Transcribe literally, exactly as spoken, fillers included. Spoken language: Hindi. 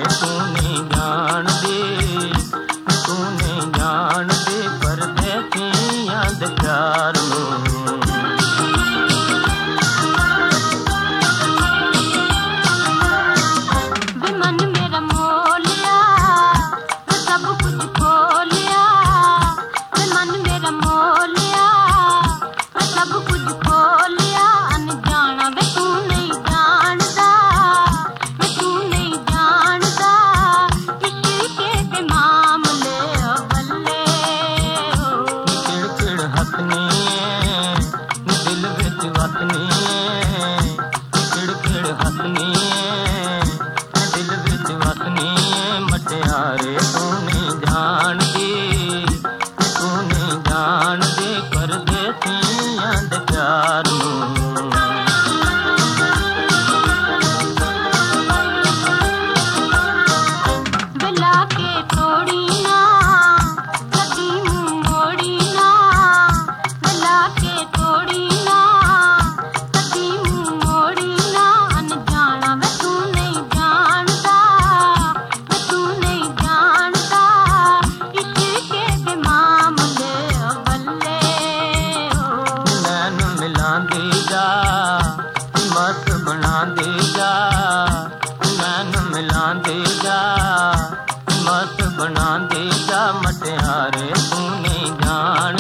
तू नहीं जान दे, तू नहीं जान दे परदेसियां दे प्यार नूं। मटियारे तू नहीं जान दे, तू नहीं जान दे परदेसियां दे प्यार नूं। बिला के तोड़ी ना कदी मोड़ी ना, बिला के तोड़ी ना कदी मोड़ी ना, अनजाना वे तू नहीं जानदा, तू नहीं जानदा इश्क के मामले अवले हो। नैन मिलांदी जा मत बनांदी जा, नैन मिलांदी जा मत बनांदी जा, मटियारे तू नहीं जान